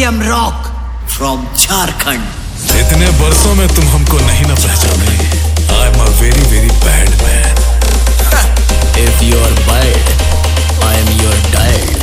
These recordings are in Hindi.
Satyam rock from Jharkhand. इतने बरसों में तुम हमको नहीं ना पहचाने। I am a very very bad man. If you are bad I am your dad.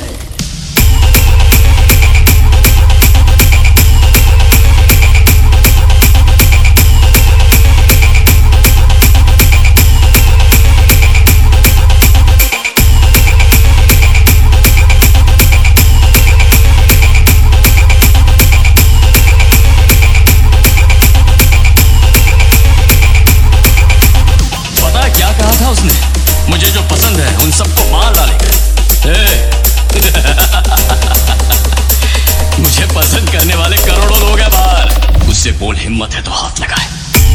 मुझे जो पसंद है उन सबको मार डालेंगे। मुझे पसंद करने वाले करोड़ों लोग हैं बाहर। उससे बोल हिम्मत है तो हाथ लगाए।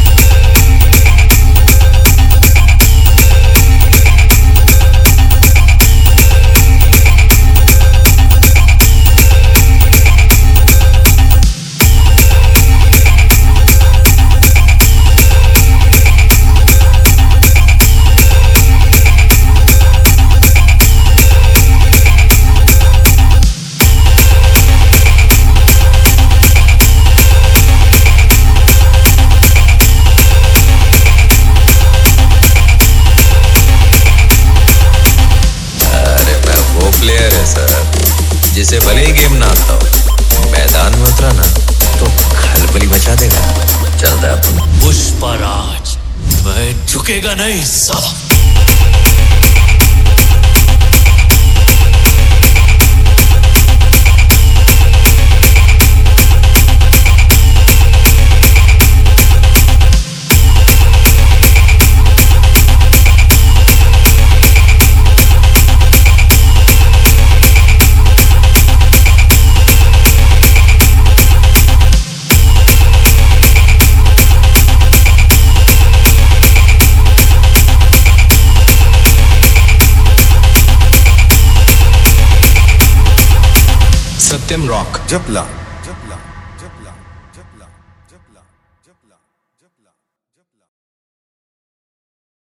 जिसे भले ही गेम ना आता हो, मैदान में उतरा ना तो खलबली मचा देगा। चलता है अपन। पुष्पराज मैं झुकेगा नहीं साला। सत्यम रॉक जपला।